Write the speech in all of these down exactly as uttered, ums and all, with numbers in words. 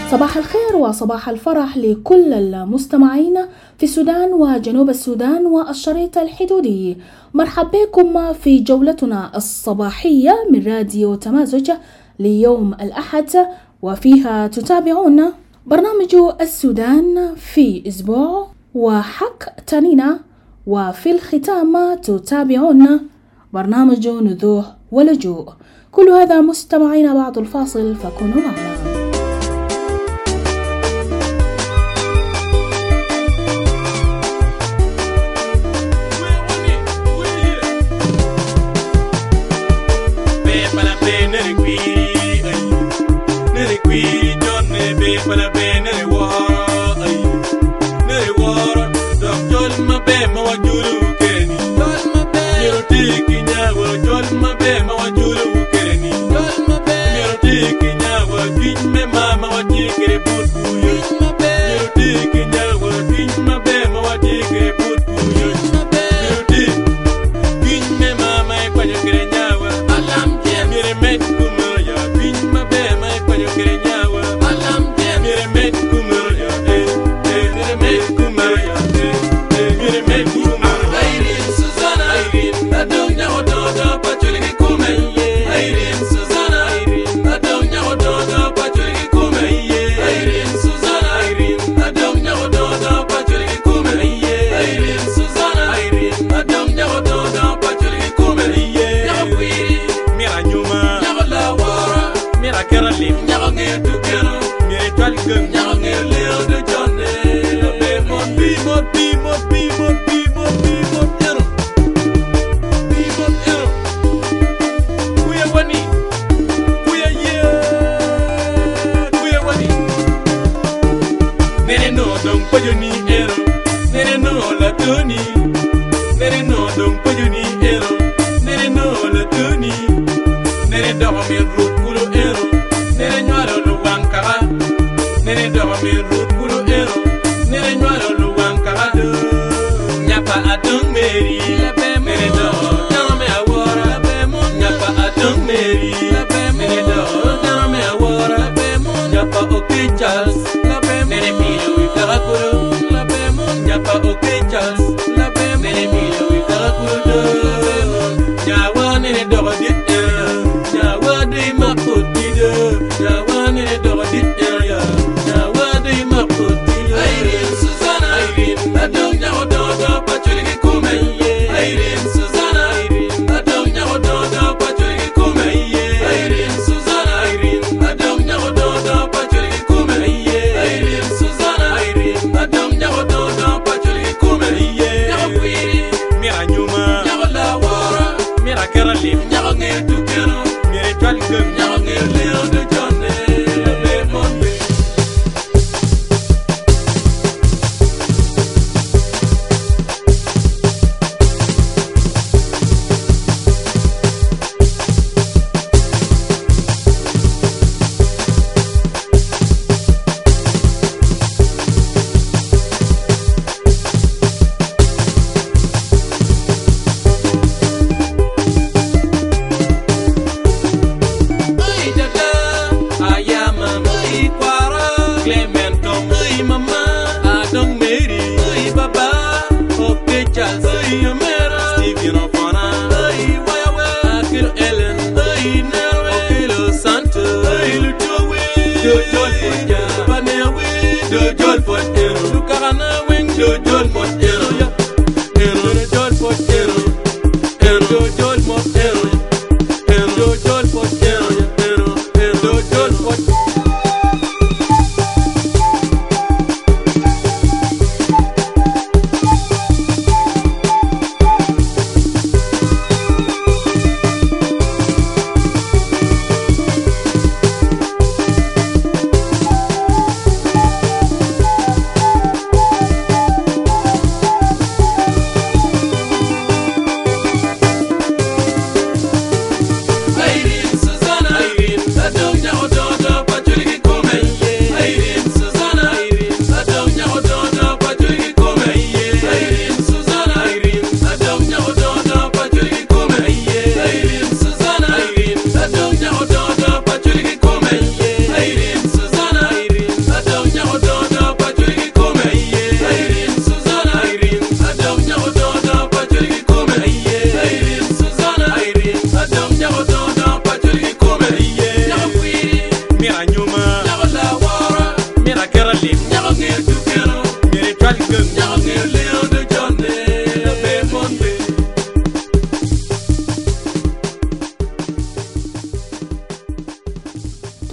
صباح الخير وصباح الفرح لكل المستمعين في السودان وجنوب السودان والشريط الحدودي. مرحبا بكم في جولتنا الصباحية من راديو تمازج ليوم الأحد، وفيها تتابعون برنامج السودان في أسبوع وحق تانينا، وفي الختام تتابعون برنامج نذوح ولجوء. كل هذا مستمعين بعد الفاصل، فكونوا معنا.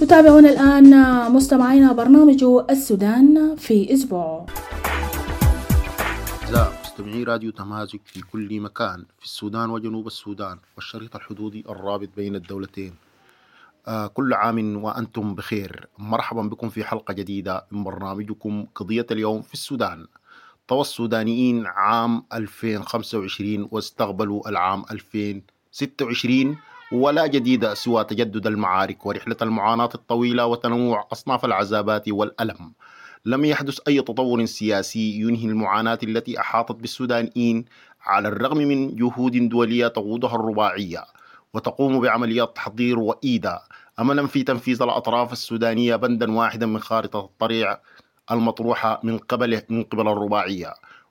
تتابعون الآن مستمعينا برنامج السودان في أسبوع. أعزائي مستمعي راديو تمازج في كل مكان في السودان وجنوب السودان والشريط الحدودي الرابط بين الدولتين، آه كل عام وأنتم بخير. مرحبا بكم في حلقة جديدة من برنامجكم قضية اليوم في السودان. طوى السودانيين عام ألفين وخمسة وعشرين واستقبلوا العام ألفين وستة وعشرين، ولا جديد سوى تجدد المعارك ورحلة المعاناة الطويلة وتنوع أصناف العذابات والألم. لم يحدث أي تطور سياسي ينهي المعاناة التي أحاطت بالسودانيين على الرغم من جهود دولية تقودها الرباعية وتقوم بعمليات تحضير وإيداء أملا في تنفيذ الأطراف السودانية بندا واحدا من خارطة الطريق المطروحة من قبل من قبل الرباعية،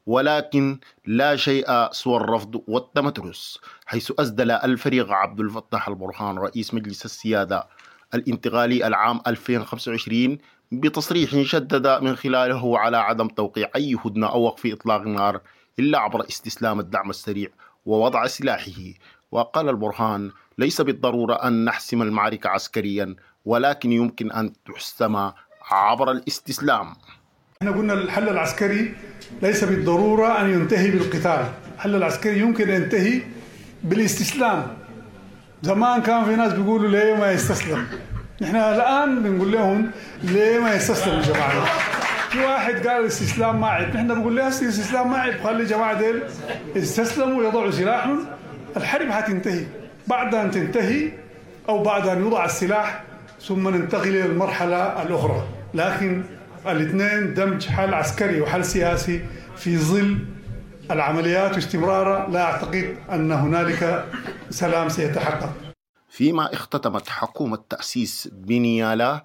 ولكن لا شيء سوى الرفض والتمترس، حيث أسدل الفريق عبد الفتاح البرهان رئيس مجلس السيادة الانتقالي العام ألفين وخمسة وعشرين بتصريح شدد من خلاله على عدم توقيع أي هدنة أو وقف إطلاق النار إلا عبر استسلام الدعم السريع ووضع سلاحه. وقال البرهان: ليس بالضرورة أن نحسم المعركة عسكريا، ولكن يمكن أن تحسم عبر الاستسلام. احنا قلنا الحل العسكري ليس بالضرورة أن ينتهي بالقتال، الحل العسكري يمكن أن ينتهي بالاستسلام. زمان كان في ناس بيقولوا ليه ما يستسلم، نحن الآن بنقول لهم ليه ما يستسلم يا جماعة. في واحد قال الاستسلام ما عيب، نحن بنقول له الاستسلام ما عيب، خلي الجماعة ديل يستسلموا ويضعوا سلاحهم، الحرب حتنتهي. بعد أن تنتهي أو بعد أن يوضع السلاح ثم ننتقل إلى المرحلة الأخرى، لكن الاثنين دمج حل عسكري وحل سياسي في ظل العمليات واستمرارها، لا أعتقد أن هنالك سلام سيتحقق. فيما اختتمت حكومة تأسيس بنيالا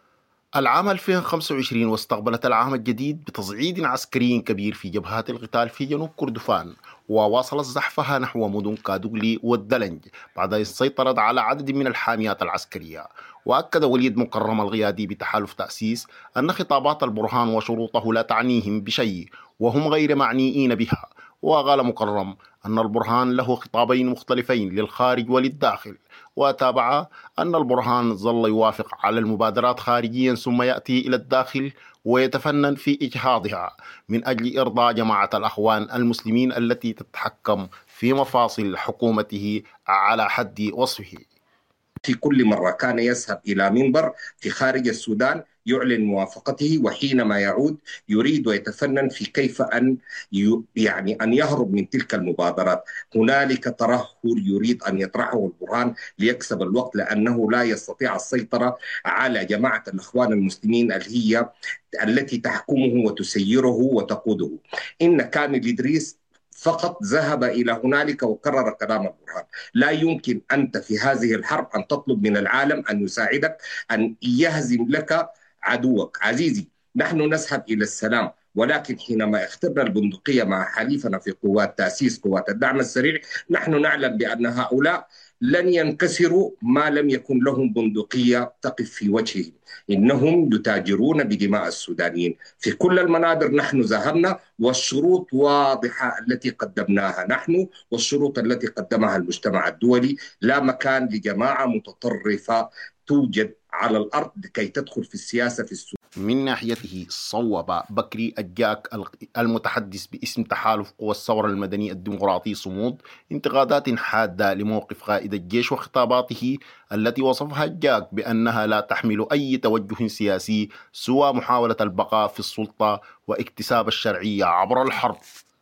العام ألفين وخمسة وعشرين واستقبلت العام الجديد بتصعيد عسكري كبير في جبهات القتال في جنوب كردفان، وواصلت زحفها نحو مدن كادوغلي والدلنج بعد أن سيطرت على عدد من الحاميات العسكرية. وأكد وليد مكرم الغيادي بتحالف تأسيس أن خطابات البرهان وشروطه لا تعنيهم بشيء وهم غير معنيين بها. وقال مكرم أن البرهان له خطابين مختلفين للخارج وللداخل، وتابع أن البرهان ظل يوافق على المبادرات خارجيا ثم يأتي إلى الداخل ويتفنن في إجهاضها من أجل إرضاء جماعة الأخوان المسلمين التي تتحكم في مفاصل حكومته على حد وصفه. في كل مرة كان يذهب إلى منبر في خارج السودان يعلن موافقته، وحينما يعود يريد ويتفنن في كيف أن يعني أن يهرب من تلك المبادرات. هنالك ترهل يريد أن يطرحه البرهان ليكسب الوقت، لأنه لا يستطيع السيطرة على جماعة الأخوان المسلمين اللي هي التي تحكمه وتسيره وتقوده. إن كامل إدريس فقط ذهب إلى هنالك وكرر كلام البرهان. لا يمكن أنت في هذه الحرب أن تطلب من العالم أن يساعدك أن يهزم لك عدوك. عزيزي، نحن نذهب إلى السلام، ولكن حينما اخترنا البندقية مع حليفنا في قوات تأسيس قوات الدعم السريع، نحن نعلم بأن هؤلاء لن ينكسروا ما لم يكن لهم بندقية تقف في وجههم. إنهم يتاجرون بدماء السودانيين في كل المنابر. نحن ذهبنا والشروط واضحة التي قدمناها نحن والشروط التي قدمها المجتمع الدولي. لا مكان لجماعة متطرفة توجد على الأرض لكي تدخل في السياسة في السودان. من ناحيته صوب بكري الجاك المتحدث باسم تحالف قوى الثورة المدني الديمقراطي صمود انتقادات حادة لموقف قائد الجيش وخطاباته التي وصفها الجاك بأنها لا تحمل أي توجه سياسي سوى محاولة البقاء في السلطة واكتساب الشرعية عبر الحرب.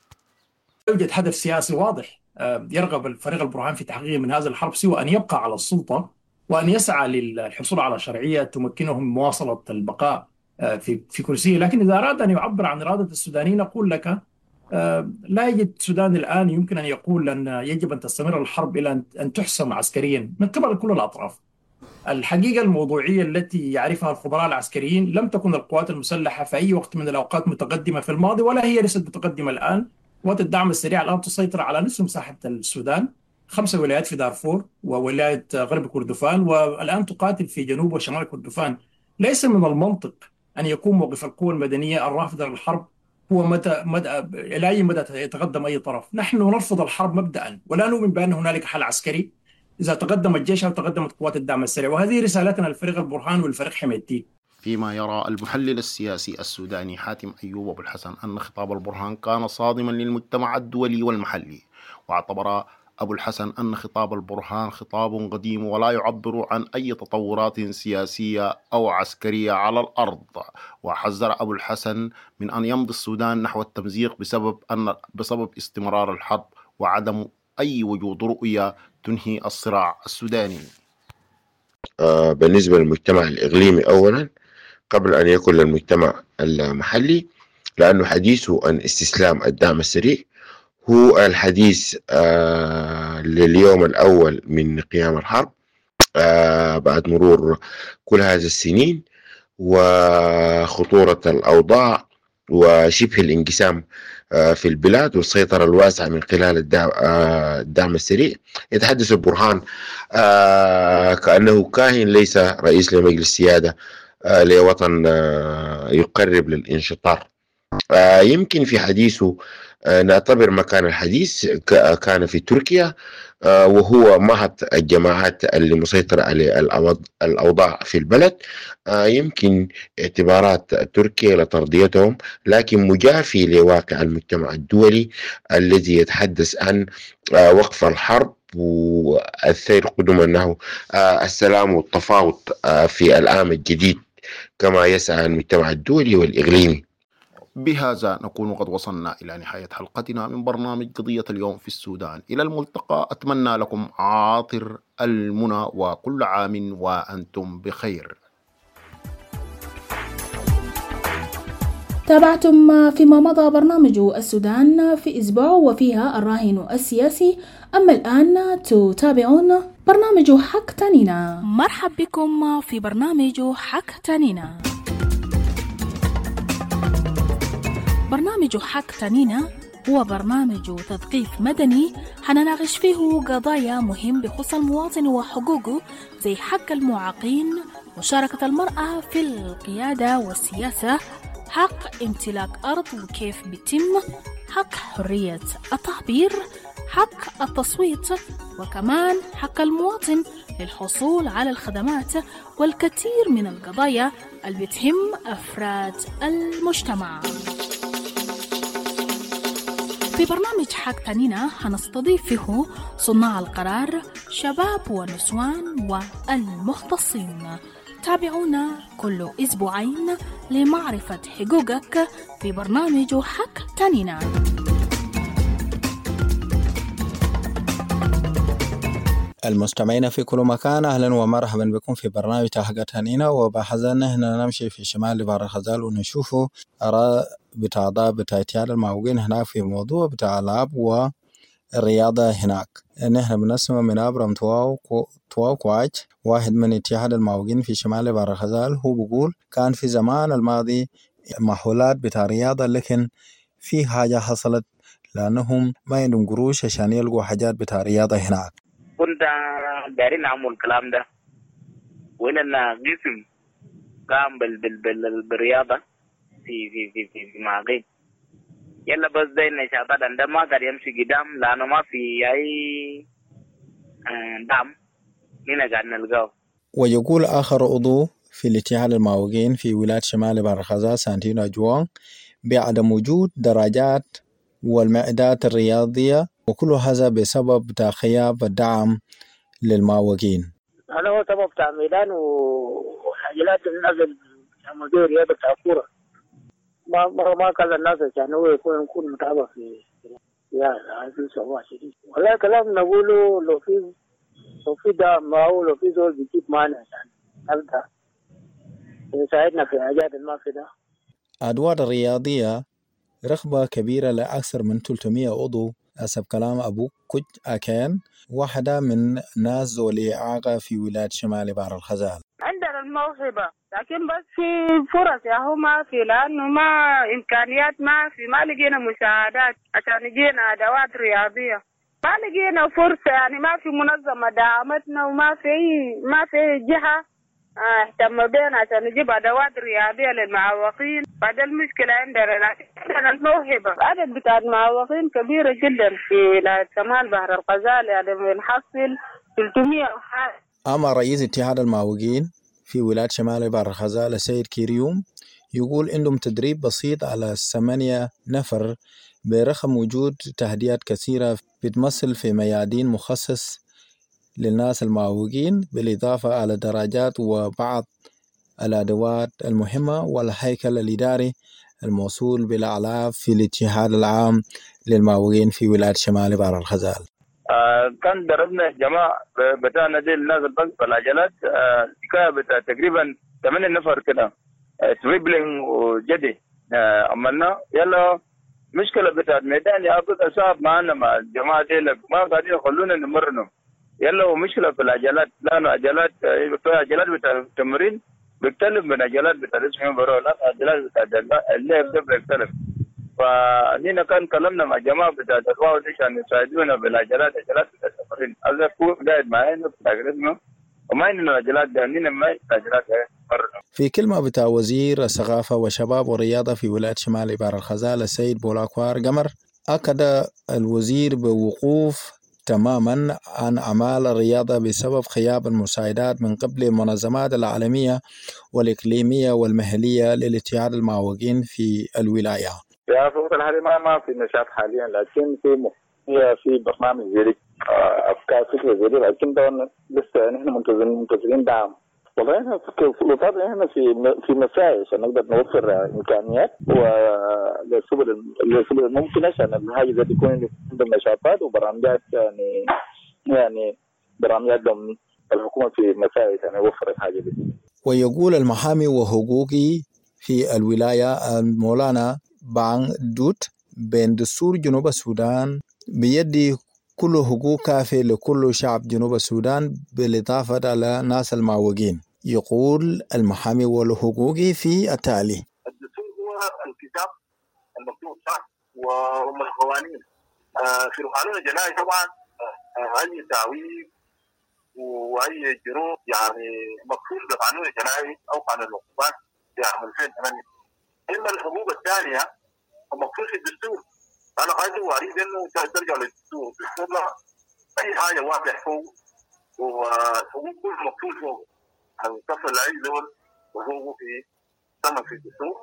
يوجد هدف سياسي واضح يرغب الفريق البرهان في تحقيقه من هذه الحرب، سوى أن يبقى على السلطة وأن يسعى للحصول على شرعية تمكنهم من مواصلة البقاء في في كرسيه. لكن إذا أراد أن يعبر عن إرادة السودانيين، أقول لك لا يجد السودان الآن يمكن أن يقول أن يجب أن تستمر الحرب إلى أن تحسم عسكريا من قبل كل الأطراف. الحقيقة الموضوعية التي يعرفها الخبراء العسكريين، لم تكن القوات المسلحة في أي وقت من الأوقات متقدمة في الماضي، ولا هي ليست متقدمة الآن. قوات الدعم السريع الآن تسيطر على نصف مساحة السودان، خمسة ولايات في دارفور وولاية غرب كردفان، والآن تقاتل في جنوب وشمال كردفان. ليس من المنطق أن يكون موقف القوى المدنية الرافضة للحرب هو مدى مدى إلى أي مدى يتقدم أي طرف. نحن نرفض الحرب مبدأ، ولا نؤمن بأن هنالك حل عسكري إذا تقدم الجيش أو تقدمت قوات الدعم السريع. وهذه رسالتنا للفريق البرهان والفريق حميدتي. فيما يرى المحلل السياسي السوداني حاتم أيوب أبو الحسن أن خطاب البرهان كان صادما للمجتمع الدولي والمحلي، واعتبر أبو الحسن أن خطاب البرهان خطاب قديم ولا يعبر عن أي تطورات سياسية أو عسكرية على الأرض. وحذر أبو الحسن من أن يمضي السودان نحو التمزيق بسبب أن بسبب استمرار الحرب وعدم أي وجود رؤية تنهي الصراع السوداني. آه بالنسبة للمجتمع الإقليمي أولا قبل أن يكون للمجتمع المحلي، لأنه حديثه عن استسلام الدعم السريع هو الحديث آه لليوم الأول من قيام الحرب آه بعد مرور كل هذه السنين وخطورة الأوضاع وشبه الانقسام آه في البلاد والسيطرة الواسعة من خلال الدعم, آه الدعم السريع. يتحدث البرهان آه كأنه كاهن ليس رئيس لمجلس سيادة آه لوطن آه يقرب للانشطار. آه يمكن في حديثه آه نعتبر مكان الحديث كان في تركيا، آه وهو معهد الجماعات اللي مسيطرة على الأوضاع في البلد. آه يمكن اعتبارات تركيا لترضيتهم، لكن مجافي لواقع المجتمع الدولي الذي يتحدث عن آه وقف الحرب والسير قدما أنه آه السلام والتفاوض آه في العام الجديد كما يسعى المجتمع الدولي والإقليمي. بهذا نكون قد وصلنا إلى نهاية حلقتنا من برنامج قضية اليوم في السودان. إلى الملتقى، أتمنى لكم عاطر المنى وكل عام وأنتم بخير. تابعتم فيما مضى برنامج السودان في أسبوع وفيها الراهن السياسي. أما الآن تتابعون برنامج حق تانينا. مرحب بكم في برنامج حق تانينا. برنامج حق تانينا هو برنامج تثقيف مدني حنناقش فيه قضايا مهم بخصوص المواطن وحقوقه، زي حق المعاقين، مشاركة المرأة في القيادة والسياسة، حق امتلاك أرض وكيف بيتم، حق حرية التعبير، حق التصويت، وكمان حق المواطن للحصول على الخدمات، والكثير من القضايا اللي بتهم أفراد المجتمع. في برنامج حق تانينا هنستضيف فيه صناع القرار، شباب ونسوان والمختصين. تابعونا كل أسبوعين لمعرفة حقوقك في برنامج حق تانينا. المستمعين في كل مكان، أهلا ومرحبا بكم في برنامج حق تانينا. وبحزن هنا نمشي في شمال بحر الغزال ونشوفوا آراء بتاع بتاع اتحاد المعوقين هناك في موضوع بتاع الألعاب والرياضة هناك. نحن بنسمع من أبرم تواو تواو كواج، واحد من اتحاد المعوقين في شمال بحر الغزال. هو بيقول كان في زمان الماضي محاولات بتاع رياضة، لكن في حاجة حصلت لأنهم ما عندهم قروش عشان يلقوا حاجات بتاع رياضة هناك. كنت دايرين نعمل الكلام ده، وإننا قسم قام بال بال بال بالرياضة في في في في, في معاقين. يلا بس ده النشاطات ده ما قاعد يمشي قدام لأنه ما في أي دعم هنا قاعد نلقاه. ويقول آخر عضو في الاتحاد المعوقين في ولاية شمال بحر الغزال سانتينو أجوان بعدم وجود دراجات والمعدات الرياضية، وكل هذا بسبب غياب الدعم للمعوقين. هذا هو سبب بتاع ميدان وحاجات الناس المدير رياضة بتاع كورة ما ما ما كان الناس عشان هو يكون يكون متابع في يا هذه سوا شديد. ولا كلام نقوله لو في لو في دعم ما هو لو في زول بيجيب معنا عشان هذا يساعدنا في حاجات ما في ده. أدوار الرياضية رغبة كبيرة لأكثر من ثلاثمائة عضو حسب كلام أبو كوج أكان، واحدة من ناس ذوي إعاقة في ولاية شمال بحر الغزال. عندنا الموهبة لكن بس في فرص يا هو ما في، لأنه ما إمكانيات ما في، ما لقينا مساعدات عشان يجينا أدوات رياضية، ما لقينا فرصة، يعني ما في منظمة دعمتنا وما في ما في جهة اهتم بينا عشان نجيب أدوات رياضية للمعوقين. بعد المشكلة عندنا عندنا الموهبة، عدد بتاع المعوقين كبيرة جدا في ولاية شمال بحر الغزال، يعني بنحصل ثلاثمية وحاجة. أما رئيس اتحاد المعوقين في ولاية شمال بحر الغزال السيد كيريوم يقول عندهم تدريب بسيط على ثمانية نفر برغم وجود تحديات كثيرة بتمثل في ميادين مخصص للناس المعوقين بالإضافة على درجات وبعض الأدوات المهمة والهيكل الإداري الموصول بالأعلاف في الاتحاد العام للمعوقين في ولاية شمال بحر الغزال. آه كان دربنا جماعة بتاعنا دي الناس البنك بالعجلات حكاية آه بتاع تقريبا ثمانية نفر كده آه تريبلينج وجدي آه عملنا يلا مشكلة بتاع ميدان يا أبوك أصاب معنا مع الجماعة دي ما قاعدين يخلونا نمرنهم يلا ومشكلة في العجلات لأنه عجلات في عجلات بتاع التمرين بيختلف من عجلات بتاع اسمه برو لا عجلات بتاع اللعب ده بيختلف. فنينا كان كلمنا مع جماعة بتاع الواو دي عشان يساعدونا بالعجلات عجلات بتاع التمرين هذا كل قاعد معانا بتاع اسمه وما عندنا العجلات ده نينا ما عجلات في كلمة بتاع وزير الثقافة والشباب والرياضة في ولاية شمال بحر الغزال السيد بولاكوار قمر أكد الوزير بوقوف تماما عن أعمال الرياضة بسبب غياب المساعدات من قبل المنظمات العالمية والإقليمية والمحلية للاتحاد المعوقين في الولاية. في الفترة الحالية ما ما في نشاط حاليا لكن في في برنامج جديد أفكار فكرة جديدة لكن ده لسه نحن منتظرين منتظرين دعم. والله احنا في الوطن هنا في في مساعي عشان نقدر نوفر امكانيات وللسبل للسبل الممكنه عشان الحاجه دي تكون عندنا نشاطات وبرامجات يعني يعني برامجات الحكومه في مساعي عشان يوفر الحاجه دي. ويقول المحامي وحقوقي في الولايه مولانا بان دوت بين دستور جنوب السودان بيدي كل حقوق كافية لكل شعب جنوب السودان بالإضافة على ناس المعوقين. يقول المحامي والحقوقي في التالي: الدستور هو الكتاب المكتوب صح وهم القوانين. آه في القانون الجنائي طبعا آه أي تعويض وأي جنوب يعني مكفول بقانون الجنائي أو قانون العقوبات في عام ألفين وثمانية. إما الحقوق الثانية مكفول في الدستور. أنا قاعد أريد إنه ترجع للدستور، الدستور أي حاجة واضح فوق وحقوق كل مكتوب فوق، يعني تصل لأي دول وحقوق في سنة في الدستور.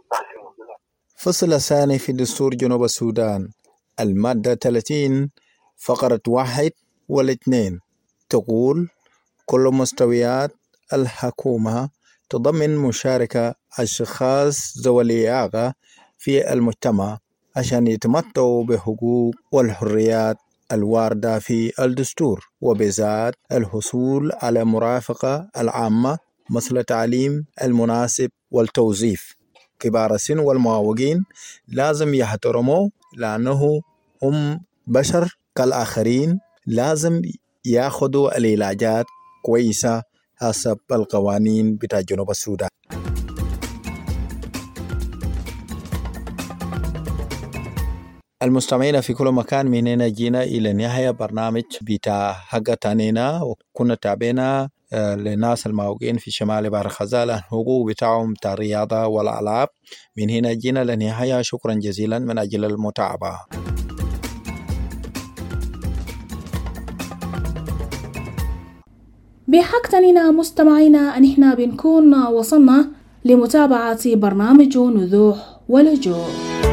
فصل الثاني في دستور جنوب السودان المادة ثلاثين فقرة واحد والاثنين تقول: كل مستويات الحكومة تضمن مشاركة أشخاص ذوي الإعاقة في المجتمع عشان يتمتعوا بحقوق والحريات الواردة في الدستور، وبذات الحصول على مرافقة العامة مثل التعليم المناسب والتوظيف. كبار السن والمعوقين لازم يحترموا لأنه هم بشر كالآخرين، لازم ياخدوا العلاجات كويسة حسب القوانين بتاع جنوب السودان. المستمعين في كل مكان، من هنا جينا إلى نهاية برنامج بتاع حق تانينا، وكنا تابعنا للناس المعوقين في شمال بحر الغزال الحقوق بتاعهم بتاع الرياضة والألعاب. من هنا جينا للنهاية، شكرا جزيلا من أجل المتابعة. بحق تانينا مستمعينا أن احنا بنكون وصلنا لمتابعة برنامج نزوح ولجوء.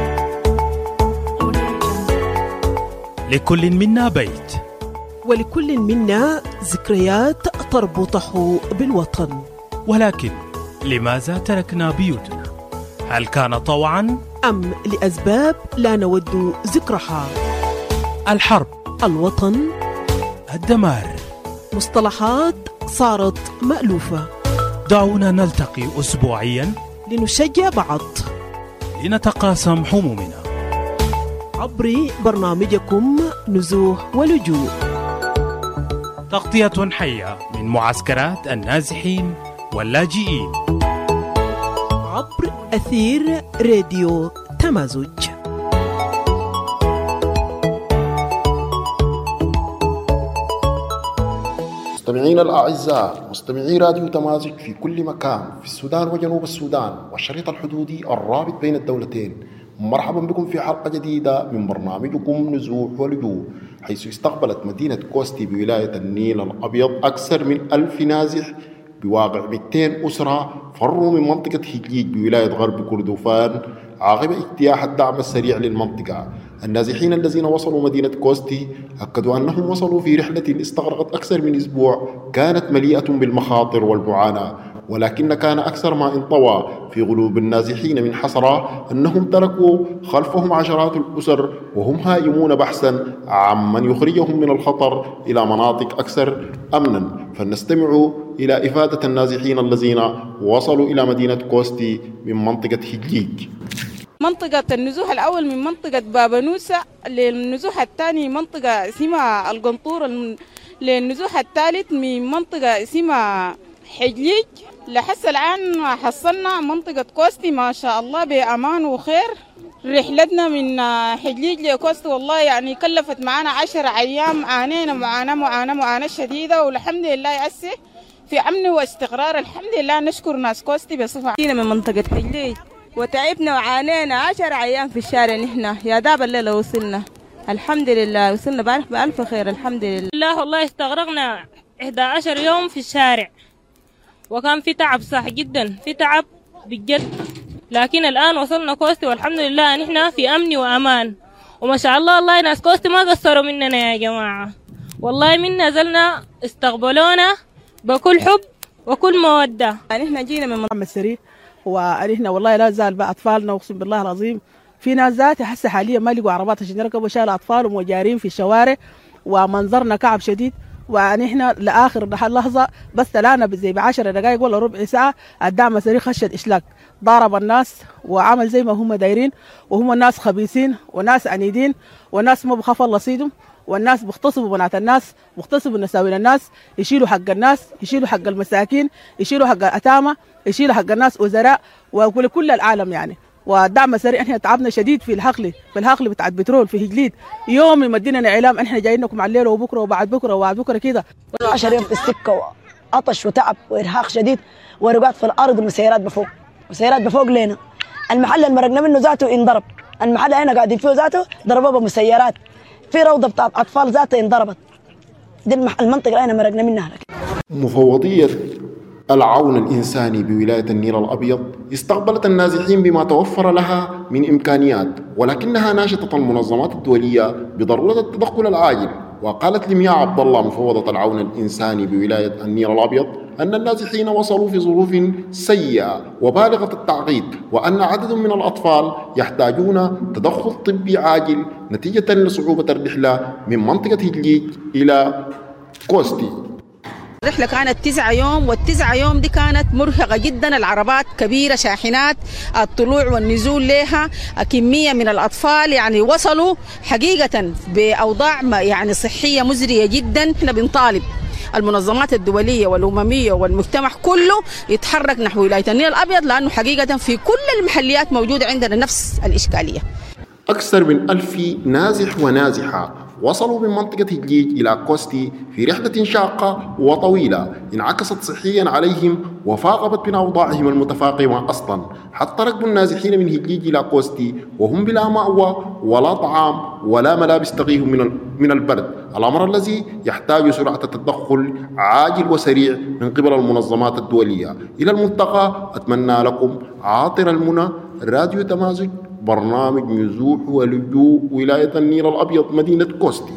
لكل منا بيت، ولكل منا ذكريات تربطه بالوطن، ولكن لماذا تركنا بيوتنا؟ هل كان طوعا أم لأسباب لا نود ذكرها؟ الحرب، الوطن، الدمار، مصطلحات صارت مألوفة. دعونا نلتقي أسبوعيا لنشجع بعض، لنتقاسم همومنا عبر برنامجكم نزوح ولجوء، تغطية حية من معسكرات النازحين واللاجئين عبر أثير راديو تمازج. مستمعينا الأعزاء، مستمعي راديو تمازج في كل مكان في السودان وجنوب السودان والشريط الحدودي الرابط بين الدولتين، مرحبا بكم في حلقة جديدة من برنامجكم نزوح ولجوء. حيث استقبلت مدينة كوستي بولاية النيل الأبيض أكثر من ألف نازح بواقع مئتين أسرة فروا من منطقة هجليج بولاية غرب كردفان عقب اجتياح الدعم السريع للمنطقة. النازحين الذين وصلوا مدينة كوستي أكدوا أنهم وصلوا في رحلة استغرقت أكثر من أسبوع كانت مليئة بالمخاطر والمعاناة، ولكن كان أكثر ما انطوى في قلوب النازحين من حسرة أنهم تركوا خلفهم عشرات الأسر وهم هائمون بحثا عمن يخرجهم من الخطر إلى مناطق أكثر أمنا. فلنستمع إلى إفادة النازحين الذين وصلوا إلى مدينة كوستي من منطقة هجليج. منطقة النزوح الأول من منطقة بابانوسة للنزوح الثاني منطقة اسمها القنطور، للنزوح الثالث من منطقة اسمها حجليج. لحس الآن حصلنا منطقة كوستي ما شاء الله بأمان وخير. رحلتنا من حجليج لكوستي والله يعني كلفت معنا عشر أيام، عانينا معاناة معاناة معاناة شديدة، والحمد لله أسه في أمن واستقرار الحمد لله. نشكر ناس كوستي بصفة عامة. من منطقة حجليج وتعبنا وعانينا عشر أيام في الشارع، نحن يا داب الليلة وصلنا الحمد لله، وصلنا بألف بألف خير الحمد لله. لا والله استغرقنا إحدى عشر يوم في الشارع وكان في تعب صح جدا، في تعب بجد، لكن الآن وصلنا كوستي والحمد لله نحن في أمن وأمان وما شاء الله. الله ناس كوستي ما قصروا مننا يا جماعة، والله من نزلنا استقبلونا بكل حب وكل مودة. نحن جينا من محمد سري ونحن والله لا زال بقى أطفالنا أقسم بالله العظيم في ناس ذاتي هسه حاليا ما لقوا عربات عشان يركبوا، شال أطفالهم وجارين في الشوارع ومنظرنا كعب شديد. ونحن لآخر لحظة بس تلانا زي بعشر دقائق ولا ربع ساعة الدعم السريع خشت إشلاك، ضارب الناس وعمل زي ما هم دايرين، وهم الناس خبيثين وناس عنيدين وناس ما بخاف الله صيدهم، والناس بيغتصبوا بنات الناس، بيغتصبوا نساوين الناس، يشيلوا حق الناس، يشيلوا حق المساكين، يشيلوا حق الأتامة، يشيلوا حق الناس وزراء وكل العالم يعني. والدعم السريع احنا تعبنا شديد في الحقل في الحقل بتاع البترول في هجليد، يوم يمدينا اعلام احنا جايين لكم على الليل وبكره وبعد بكره وبعد بكره كده. عشر يوم في السكه وعطش وتعب وارهاق شديد ورقات في الارض والسيارات بفوق، والسيارات بفوق لنا. المحل اللي مرقنا منه ذاته انضرب، المحل هنا قاعدين فيه ذاته ضربوه بمسيرات، في روضه بتاعت اطفال ذاتها انضربت. دي المنطقه اللي احنا مرقنا منها. مفوضيه العون الإنساني بولاية النيل الأبيض استقبلت النازحين بما توفر لها من إمكانيات، ولكنها ناشطت المنظمات الدولية بضرورة التدخل العاجل. وقالت لمياء عبد الله مفوضة العون الإنساني بولاية النيل الأبيض أن النازحين وصلوا في ظروف سيئة وبالغة التعقيد، وأن عدد من الأطفال يحتاجون تدخل طبي عاجل نتيجة لصعوبة الرحلة من منطقة هجليج إلى كوستي. الرحلة كانت تسعة يوم، والتسعة يوم دي كانت مرهقة جدا. العربات كبيرة، شاحنات، الطلوع والنزول لها، كمية من الأطفال يعني وصلوا حقيقة بأوضاع يعني صحية مزرية جدا. احنا بنطالب المنظمات الدولية والأممية والمجتمع كله يتحرك نحو ولاية النيل الأبيض، لأنه حقيقة في كل المحليات موجودة عندنا نفس الإشكالية. أكثر من ألف نازح ونازحة وصلوا من منطقة هجليج إلى كوستي في رحلة شاقة وطويلة انعكست صحيا عليهم وفاقمت من أوضاعهم المتفاقمة أصلا، حتى ركبوا النازحين من هجليج إلى كوستي وهم بلا مأوى ولا طعام ولا ملابس تقيهم من من البرد، الأمر الذي يحتاج سرعة التدخل عاجل وسريع من قبل المنظمات الدولية. إلى الملتقى، أتمنى لكم عاطر المنى، راديو تمازج، برنامج نزوح ولجوء ولاية النيل الأبيض مدينة كوستي.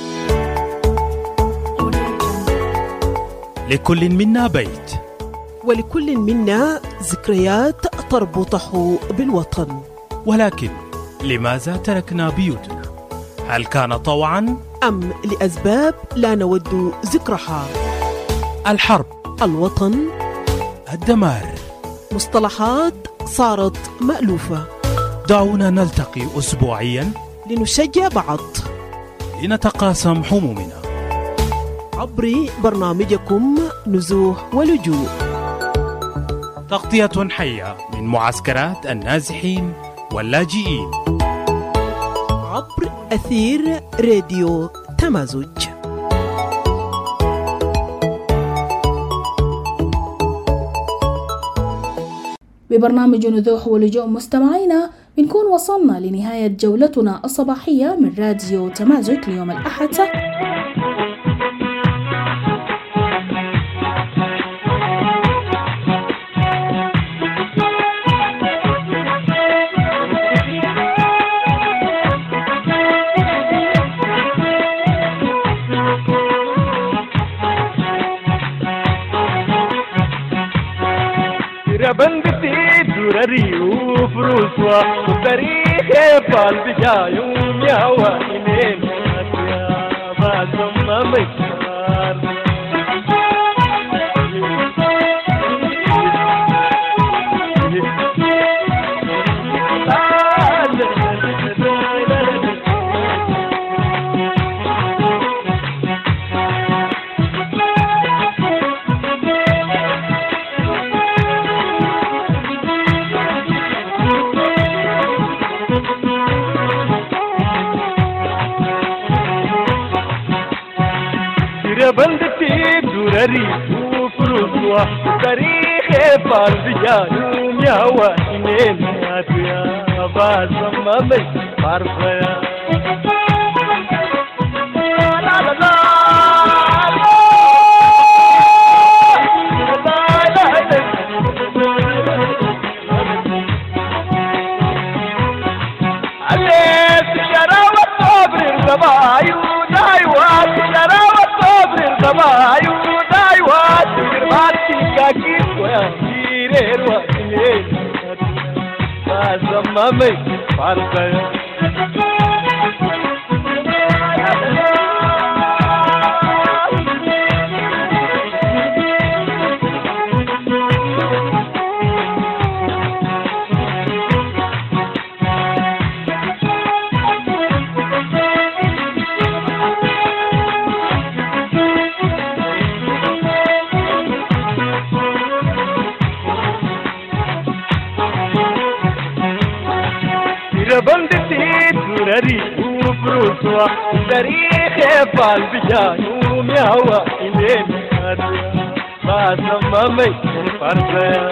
لكل منا بيت، ولكل منا ذكريات تربطه بالوطن، ولكن لماذا تركنا بيوتنا؟ هل كان طوعا أم لأسباب لا نود ذكرها؟ الحرب، الوطن، الدمار، مصطلحات صارت مألوفة. دعونا نلتقي أسبوعيا لنشجع بعض، لنتقاسم همومنا عبر برنامجكم نزوح ولجوء، تغطية حية من معسكرات النازحين واللاجئين عبر أثير راديو تمازج. ببرنامج نزوح ولجوء مستمعينا بنكون وصلنا لنهاية جولتنا الصباحية من راديو تمازج ليوم الأحد. بندتي درري وفروسوا وتاريخ بالبجا يوم يا وينين يا باسم مكار بندتي درري وفروسوا تاريخ بالبجا يوم يا وينين يا باسم مكار لا لا لا Bayu daiwa tirmati kakiko ya direrwa ne bazamma mai farka بندتي درري وفروسوا تاريخ بالبجا يوم يا هوا إلين باسم مي فرزا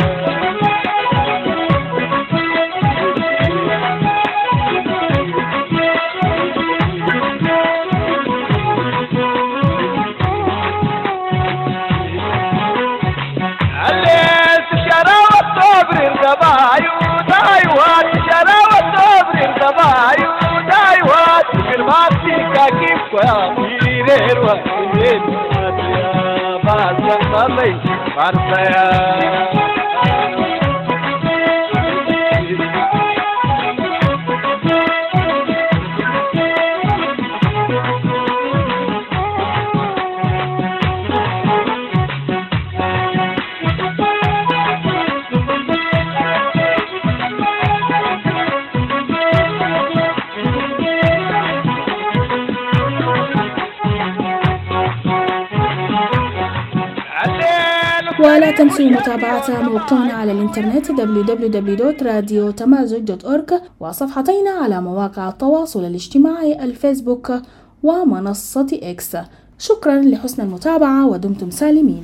عليك شراوة صبر القبايو دايوات شراوة Bayu daiwa firmati kakif kwa irerwa irerwa bazamma mai farsa ولا تنسوا متابعة موقعنا على الإنترنت دبليو دبليو دبليو دوت راديو تمازج دوت أورج وصفحتينا على مواقع التواصل الاجتماعي الفيسبوك ومنصة إكس. شكرا لحسن المتابعة ودمتم سالمين.